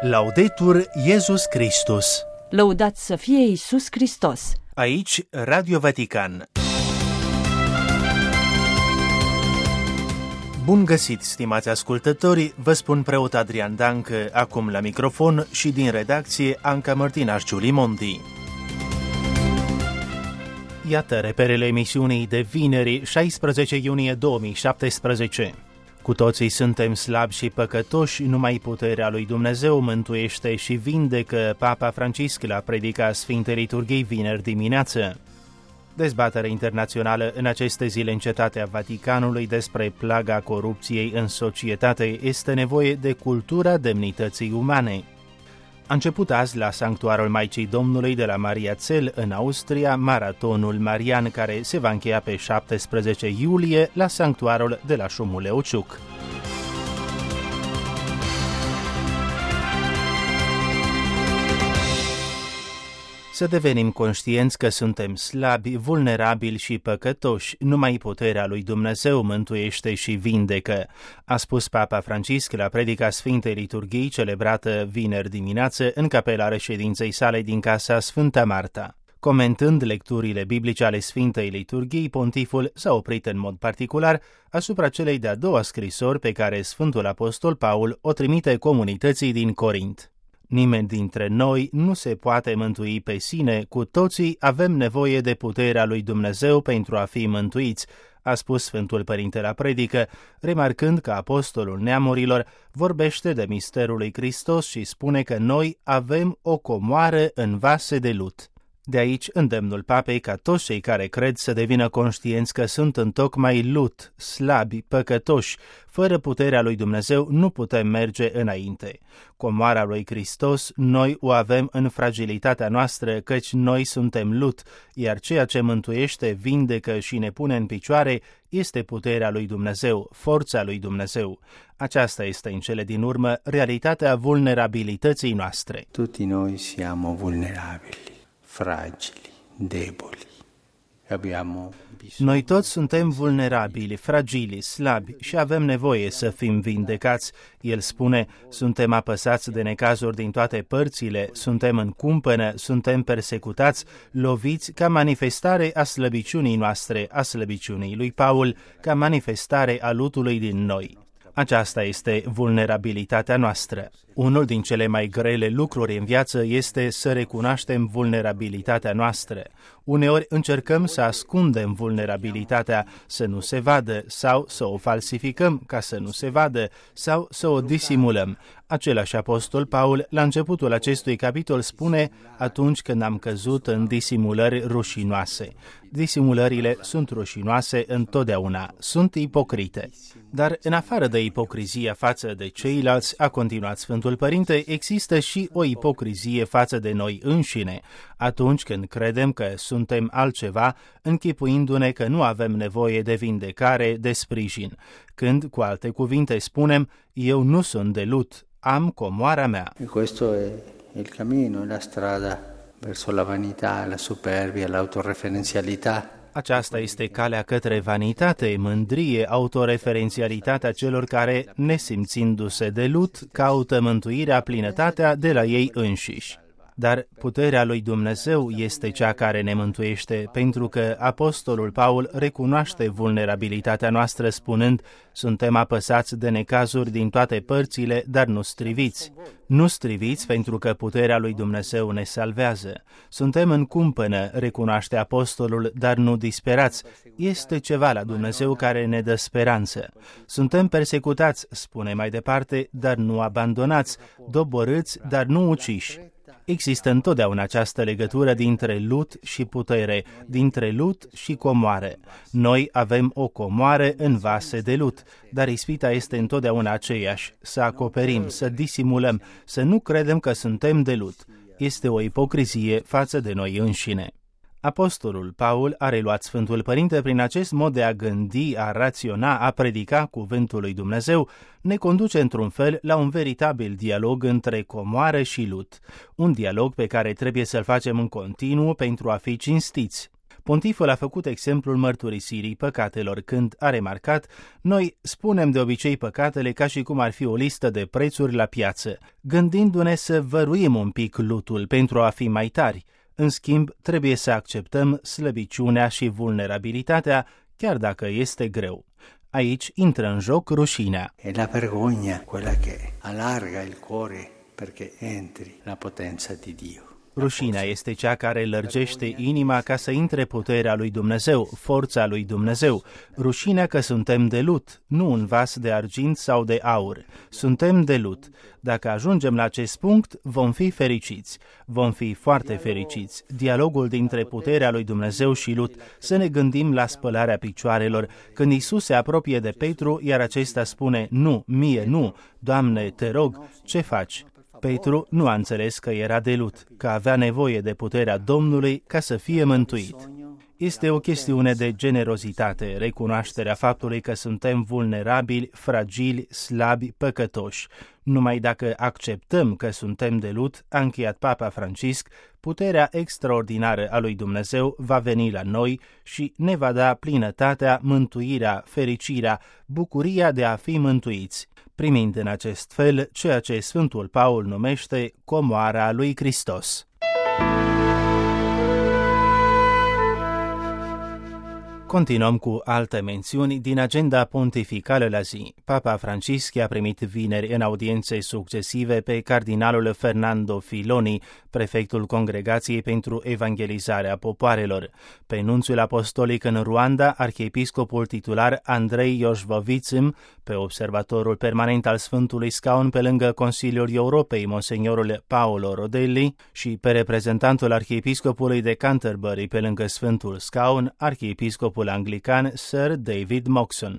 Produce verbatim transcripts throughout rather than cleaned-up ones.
Laudetur Iesus Christus. Lăudați să fie Iisus Hristos. Aici Radio Vatican. Bun găsit, stimați ascultători, vă spun preot Adrian Dancă, acum la microfon, și din redacție Anca Mărtinaș Giulimondi. Iată reperele emisiunii de vineri, șaisprezece iunie două mii șaptesprezece. Cu toții suntem slabi și păcătoși, numai puterea lui Dumnezeu mântuiește și vindecă, Papa Francisc la predica Sfintei Liturghii vineri dimineață. Dezbatere internațională în aceste zile în Cetatea Vaticanului despre plaga corupției în societate. Este nevoie de cultura demnității umane. A început azi la Sanctuarul Maicii Domnului de la Mariazell în Austria Maratonul Marian, care se va încheia pe șaptesprezece iulie la Sanctuarul de la Șumuleu-Ciuc. Să devenim conștienți că suntem slabi, vulnerabili și păcătoși. Numai puterea lui Dumnezeu mântuiește și vindecă, a spus Papa Francisc la predica Sfintei Liturghii celebrată vineri dimineață în capela reședinței sale din Casa Sfânta Marta. Comentând lecturile biblice ale Sfintei Liturghii, pontiful s-a oprit în mod particular asupra celei de-a doua scrisori pe care Sfântul Apostol Paul o trimite comunității din Corint. Nimeni dintre noi nu se poate mântui pe sine, cu toții avem nevoie de puterea lui Dumnezeu pentru a fi mântuiți, a spus Sfântul Părinte la predică, remarcând că apostolul neamurilor vorbește de misterul lui Hristos și spune că noi avem o comoară în vase de lut. De aici îndemnul Papei ca toți cei care cred să devină conștienți că sunt întocmai lut, slabi, păcătoși. Fără puterea lui Dumnezeu nu putem merge înainte. Comoara lui Hristos noi o avem în fragilitatea noastră, căci noi suntem lut, iar ceea ce mântuiește, vindecă și ne pune în picioare este puterea lui Dumnezeu, forța lui Dumnezeu. Aceasta este în cele din urmă realitatea vulnerabilității noastre. Tutti noi siamo vulnerabili, fragili, deboli. Abbiamo Noi toți suntem vulnerabili, fragili, slabi și avem nevoie să fim vindecați. El spune, suntem apăsați de necazuri din toate părțile, suntem în cumpănă, suntem persecutați, loviți ca manifestare a slăbiciunii noastre, a slăbiciunii lui Paul, ca manifestare a lutului din noi. Aceasta este vulnerabilitatea noastră. Unul din cele mai grele lucruri în viață este să recunoaștem vulnerabilitatea noastră. Uneori încercăm să ascundem vulnerabilitatea, să nu se vadă, sau să o falsificăm ca să nu se vadă, sau să o disimulăm. Același apostol Paul, la începutul acestui capitol, spune atunci când am căzut în disimulări rușinoase. Disimulările sunt rușinoase întotdeauna, sunt ipocrite. Dar în afară de ipocrizia față de ceilalți, a continuat Sfântul Părinte, există și o ipocrizie față de noi înșine, atunci când credem că suntem altceva, închipuindu-ne că nu avem nevoie de vindecare, de sprijin. Când, cu alte cuvinte, spunem, eu nu sunt de lut, am comoara mea. Questo è il cammino, la strada verso la vanità, la superbia, l'autoreferenzialità. Aceasta este calea către vanitate, mândrie, autoreferențialitatea celor care, nesimțindu-se de lut, caută mântuirea, plinătatea de la ei înșiși. Dar puterea lui Dumnezeu este cea care ne mântuiește, pentru că apostolul Paul recunoaște vulnerabilitatea noastră spunând, suntem apăsați de necazuri din toate părțile, dar nu striviți. Nu striviți pentru că puterea lui Dumnezeu ne salvează. Suntem în cumpănă, recunoaște apostolul, dar nu disperați. Este ceva la Dumnezeu care ne dă speranță. Suntem persecutați, spune mai departe, dar nu abandonați, doborâți, dar nu uciși. Există întotdeauna această legătură dintre lut și putere, dintre lut și comoară. Noi avem o comoară în vase de lut, dar ispita este întotdeauna aceeași, să acoperim, să disimulăm, să nu credem că suntem de lut. Este o ipocrizie față de noi înșine. Apostolul Paul a reluat Sfântul Părinte prin acest mod de a gândi, a raționa, a predica cuvântul lui Dumnezeu, ne conduce într-un fel la un veritabil dialog între comoară și lut, un dialog pe care trebuie să-l facem în continuu pentru a fi cinstiți. Pontiful a făcut exemplul mărturisirii păcatelor când a remarcat: noi spunem de obicei păcatele ca și cum ar fi o listă de prețuri la piață, gândindu-ne să văruim un pic lutul pentru a fi mai tari. În schimb, trebuie să acceptăm slăbiciunea și vulnerabilitatea, chiar dacă este greu. Aici intră în joc rușinea. E la vergogna quella che allarga il cuore perché entri la potenza di Dio. Rușinea este cea care lărgește inima ca să intre puterea lui Dumnezeu, forța lui Dumnezeu. Rușinea că suntem de lut, nu un vas de argint sau de aur. Suntem de lut. Dacă ajungem la acest punct, vom fi fericiți. Vom fi foarte fericiți. Dialogul dintre puterea lui Dumnezeu și lut. Să ne gândim la spălarea picioarelor. Când Iisus se apropie de Petru, iar acesta spune: nu, mie nu, Doamne, te rog, ce faci? Petru nu a înțeles că era de lut, că avea nevoie de puterea Domnului ca să fie mântuit. Este o chestiune de generozitate, recunoașterea faptului că suntem vulnerabili, fragili, slabi, păcătoși. Numai dacă acceptăm că suntem de lut, a încheiat Papa Francisc, puterea extraordinară a lui Dumnezeu va veni la noi și ne va da plinătatea, mântuirea, fericirea, bucuria de a fi mântuiți, primind în acest fel ceea ce Sfântul Paul numește comoara lui Hristos. Continuăm cu alte mențiuni din agenda pontificală la zi. Papa Francisc a primit vineri în audiențe succesive pe cardinalul Fernando Filoni, prefectul Congregației pentru Evangelizarea Popoarelor. Pe nunțiul apostolic în Ruanda, arhiepiscopul titular Andrei Ioșvovițim, pe observatorul permanent al Sfântului Scaun pe lângă Consiliul Europei, monsignorul Paolo Rodelli, și pe reprezentantul arhiepiscopului de Canterbury pe lângă Sfântul Scaun, arhiepiscopul anglican Sir David Moxon.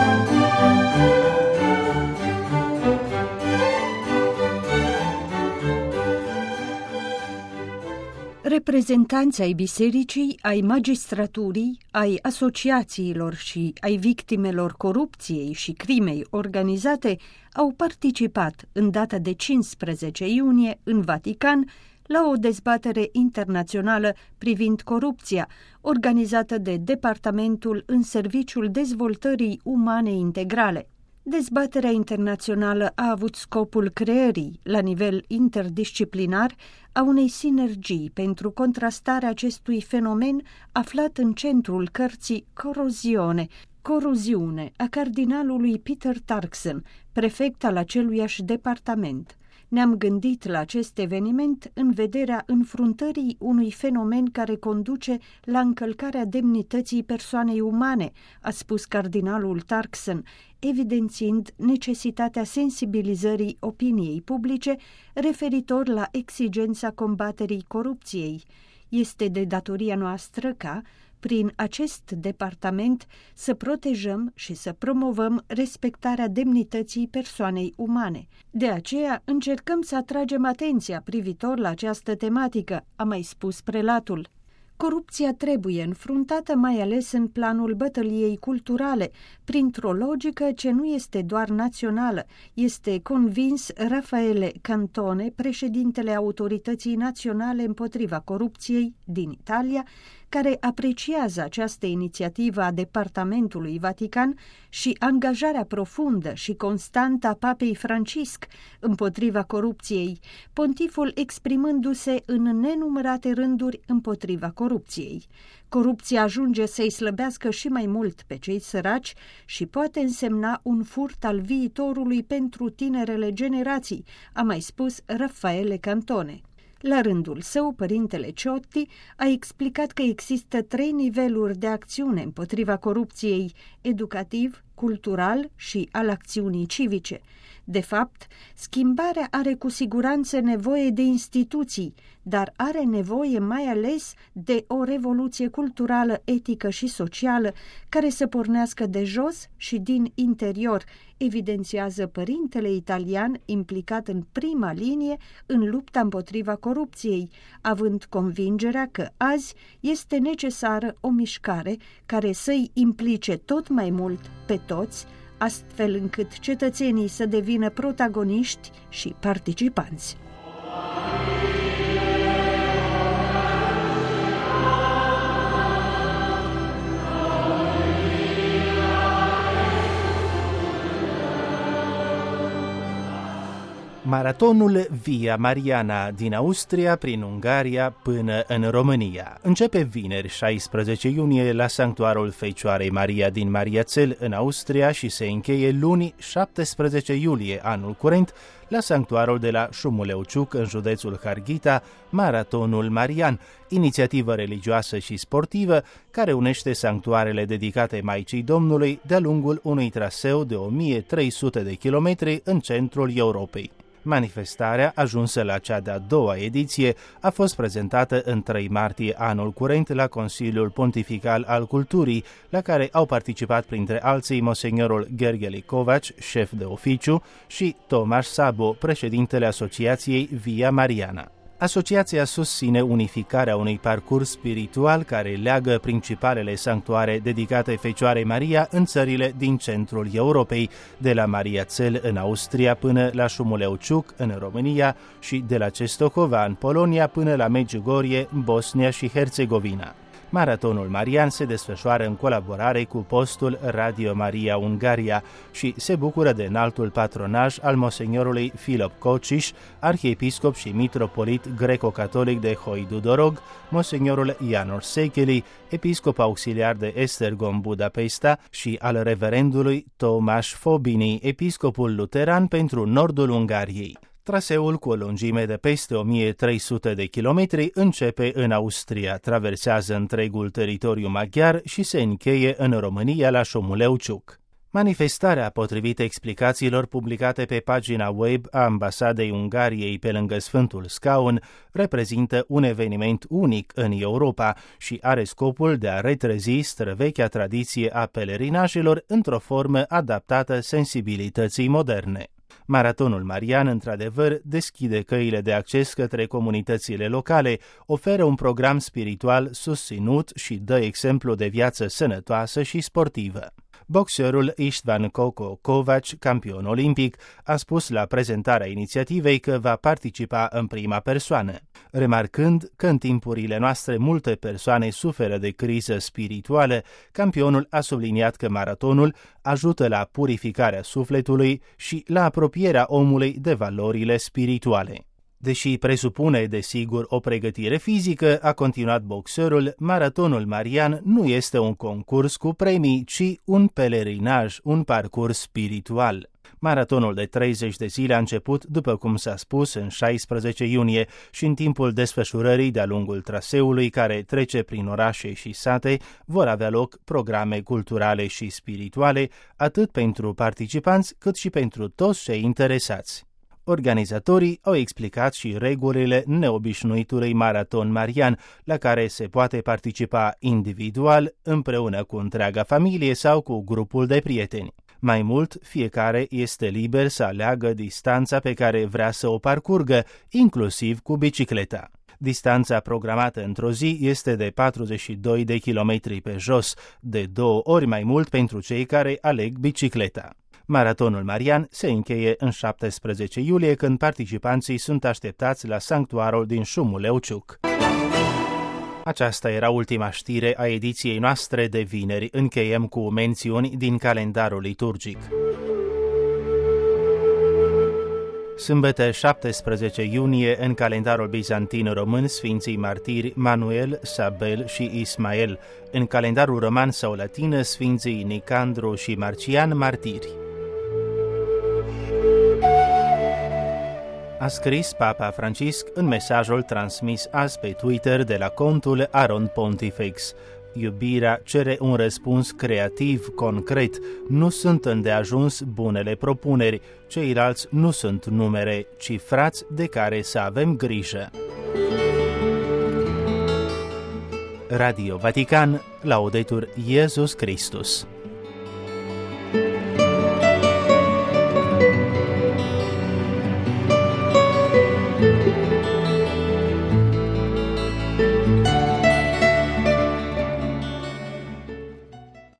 Reprezentanți ai bisericii, ai magistraturii, ai asociațiilor și ai victimelor corupției și crimei organizate au participat în data de cincisprezece iunie în Vatican la o dezbatere internațională privind corupția, organizată de Departamentul în Serviciul Dezvoltării Umane Integrale. Dezbaterea internațională a avut scopul creării, la nivel interdisciplinar, a unei sinergii pentru contrastarea acestui fenomen aflat în centrul cărții Corozione, Coruziune, a cardinalului Peter Turkson, prefect al aceluiași departament. Ne-am gândit la acest eveniment în vederea înfruntării unui fenomen care conduce la încălcarea demnității persoanei umane, a spus cardinalul Turkson, evidențiind necesitatea sensibilizării opiniei publice referitor la exigența combaterii corupției. Este de datoria noastră ca, prin acest departament, să protejăm și să promovăm respectarea demnității persoanei umane. De aceea încercăm să atragem atenția privitor la această tematică, a mai spus prelatul. Corupția trebuie înfruntată mai ales în planul bătăliei culturale, printr-o logică ce nu este doar națională, este convins Raffaele Cantone, președintele Autorității Naționale împotriva corupției din Italia, care apreciază această inițiativă a Departamentului Vatican și angajarea profundă și constantă a Papei Francisc împotriva corupției, pontiful exprimându-se în nenumărate rânduri împotriva corupției. Corupția ajunge să-i slăbească și mai mult pe cei săraci și poate însemna un furt al viitorului pentru tinerele generații, a mai spus Raffaele Cantone. La rândul său, părintele Ciotti a explicat că există trei niveluri de acțiune împotriva corupției: educativ, cultural și al acțiunii civice. De fapt, schimbarea are cu siguranță nevoie de instituții, dar are nevoie mai ales de o revoluție culturală, etică și socială care să pornească de jos și din interior, evidențiază părintele italian implicat în prima linie în lupta împotriva corupției, având convingerea că azi este necesară o mișcare care să-i implice tot mai mult pe toți, astfel încât cetățenii să devină protagoniști și participanți. Maratonul Via Mariana din Austria prin Ungaria până în România începe vineri șaisprezece iunie la Sanctuarul Fecioarei Maria din Mariațel în Austria și se încheie luni șaptesprezece iulie anul curent la Sanctuarul de la Șumuleuciuc în județul Harghita, Maratonul Marian, inițiativă religioasă și sportivă care unește sanctuarele dedicate Maicii Domnului de-a lungul unui traseu de o mie trei sute de kilometri în centrul Europei. Manifestarea, ajunsă la cea de-a doua ediție, a fost prezentată în trei martie anul curent la Consiliul Pontifical al Culturii, la care au participat printre alții Monsignorul Gergely Kovacs, șef de oficiu, și Tomasz Sabo, președintele Asociației Via Mariana. Asociația susține unificarea unui parcurs spiritual care leagă principalele sanctuare dedicate Fecioarei Maria în țările din centrul Europei, de la Mariațel în Austria până la Șumuleuciuc în România și de la Czestochowa în Polonia până la Medjugorje, Bosnia și Herțegovina. Maratonul Marian se desfășoară în colaborare cu postul Radio Maria Ungaria și se bucură de înaltul patronaj al Monsignorului Filip Kocsis, arhiepiscop și mitropolit greco-catolic de Hoidudorog, Monsignorul János Székely, episcop auxiliar de Esztergom Budapesta, și al reverendului Tomasz Fobini, episcopul luteran pentru nordul Ungariei. Traseul, cu o lungime de peste o mie trei sute de kilometri, începe în Austria, traversează întregul teritoriu maghiar și se încheie în România la Șumuleuciuc. Manifestarea, potrivit explicațiilor publicate pe pagina web a Ambasadei Ungariei pe lângă Sfântul Scaun, reprezintă un eveniment unic în Europa și are scopul de a retrezi străvechea tradiție a pelerinajelor într-o formă adaptată sensibilității moderne. Maratonul Marian, într-adevăr, deschide căile de acces către comunitățile locale, oferă un program spiritual susținut și dă exemplu de viață sănătoasă și sportivă. Boxerul Istvan Koko Kovacs, campion olimpic, a spus la prezentarea inițiativei că va participa în prima persoană, remarcând că în timpurile noastre multe persoane suferă de criză spirituală. Campionul a subliniat că maratonul ajută la purificarea sufletului și la apropierea omului de valorile spirituale. Deși presupune, desigur, o pregătire fizică, a continuat boxerul, maratonul marian nu este un concurs cu premii, ci un pelerinaj, un parcurs spiritual. Maratonul de treizeci de zile a început, după cum s-a spus, în șaisprezece iunie și în timpul desfășurării de-a lungul traseului care trece prin orașe și sate vor avea loc programe culturale și spirituale, atât pentru participanți cât și pentru toți cei interesați. Organizatorii au explicat și regulile neobișnuitului maraton marian, la care se poate participa individual, împreună cu întreaga familie sau cu grupul de prieteni. Mai mult, fiecare este liber să aleagă distanța pe care vrea să o parcurgă, inclusiv cu bicicleta. Distanța programată într-o zi este de patruzeci și doi de kilometri pe jos, de două ori mai mult pentru cei care aleg bicicleta. Maratonul marian se încheie în șaptesprezece iulie, când participanții sunt așteptați la sanctuarul din Șumuleuciuc. Aceasta era ultima știre a ediției noastre de vineri. Încheiem cu mențiuni din calendarul liturgic. Sâmbătă șaptesprezece iunie, în calendarul bizantin român, Sfinții Martiri Manuel, Sabel și Ismael. În calendarul roman sau latin, Sfinții Nicandru și Marcian, martiri. A scris Papa Francisc în mesajul transmis azi pe Twitter de la contul Aron Pontifex. Iubirea cere un răspuns creativ, concret. Nu sunt îndeajuns bunele propuneri. Ceilalți nu sunt numere, ci frați de care să avem grijă. Radio Vatican, Laudetur Iesus Christus.